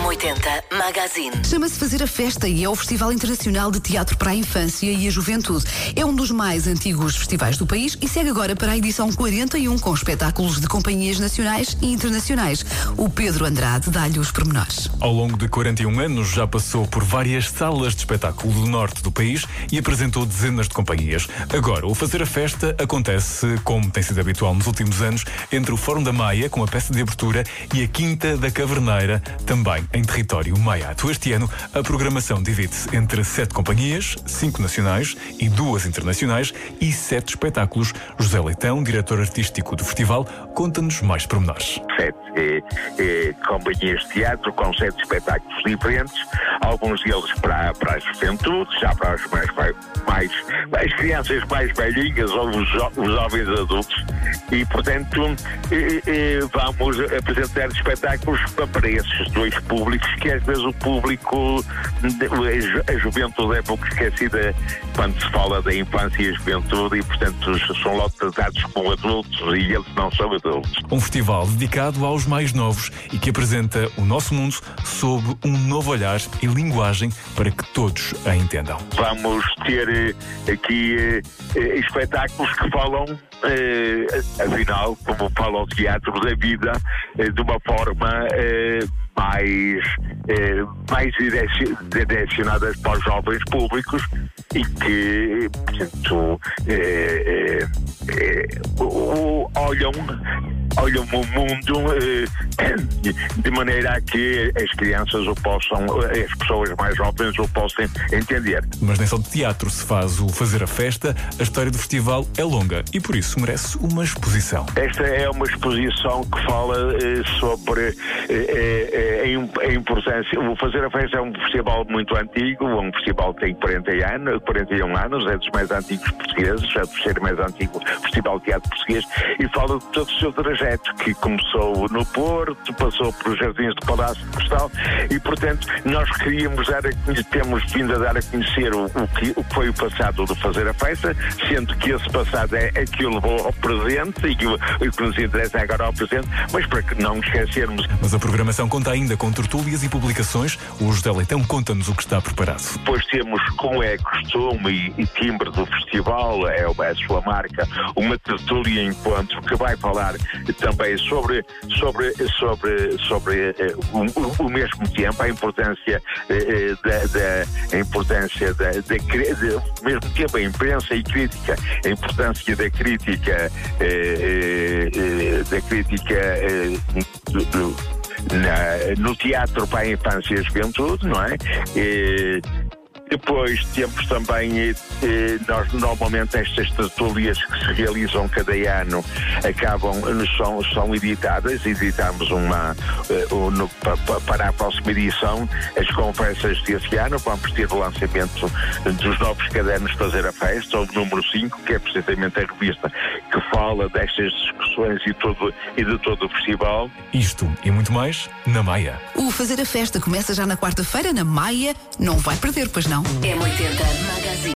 M80 Magazine. Chama-se Fazer a Festa e é o Festival Internacional de Teatro para a Infância e a Juventude. É um dos mais antigos festivais do país e segue agora para a edição 41 com espetáculos de companhias nacionais e internacionais. O Pedro Andrade dá-lhe os pormenores. Ao longo de 41 anos já passou por várias salas de espetáculo do norte do país e apresentou dezenas de companhias. Agora, o Fazer a Festa acontece, como tem sido habitual nos últimos anos, entre o Fórum da Maia, com a peça de abertura, e a Quinta da Caverneira, também em território maiato. Este ano, a programação divide-se entre 7 companhias, 5 nacionais e 2 internacionais e 7 espetáculos. José Leitão, diretor artístico do festival, conta-nos mais pormenores. 7 companhias de teatro com 7 espetáculos diferentes, alguns deles para a juventude, já para os mais crianças mais velhinhas ou os jovens adultos, e portanto vamos apresentar espetáculos para esses dois públicos, que às vezes o público, a juventude é pouco esquecida quando se fala da infância e a juventude, e portanto são logo tratados como adultos e eles não são adultos. Um festival dedicado aos mais novos e que apresenta o nosso mundo sob um novo olhar e linguagem para que todos a entendam. Vamos ter aqui espetáculos que falam, afinal, como fala o teatro, da vida de uma forma mais direcionadas para os jovens públicos e que, portanto, olham o mundo de maneira a que as crianças as pessoas mais jovens o possam entender. Mas nem só de teatro se faz o Fazer a Festa, a história do festival é longa e por isso merece uma exposição. Esta é uma exposição que fala sobre a importância. O Fazer a Festa é um festival muito antigo, um festival que tem 41 anos, é dos mais antigos portugueses, é o terceiro mais antigo festival de teatro português, e fala de todo o seu trajeto, que começou no Porto, passou pelos Jardins do Palácio de Cristal, e portanto nós temos vindo a dar a conhecer o que foi o passado do Fazer a Festa, sendo que esse passado é que o levou ao presente e o que nos interessa é agora ao presente, mas para que não esquecermos. Mas a programação conta ainda com tertúlias e publicações. O José Leitão conta-nos o que está preparado. Depois temos, como é costume e timbre do festival, é a sua marca, uma tertúlia encontro que vai falar também sobre o mesmo tempo, a importância ao mesmo tempo a imprensa e crítica, a importância da crítica no teatro para a infância e a juventude, não é? Depois temos também, nós normalmente estas tertúlias que se realizam cada ano são editadas. Editamos para a próxima edição as conversas desse ano. Vamos ter o lançamento dos novos cadernos Fazer a Festa, o número 5, que é precisamente a revista que fala destas discussões e de todo o festival. Isto e muito mais na Maia. O Fazer a Festa começa já na quarta-feira na Maia. Não vai perder, pois não? M80 Magazine.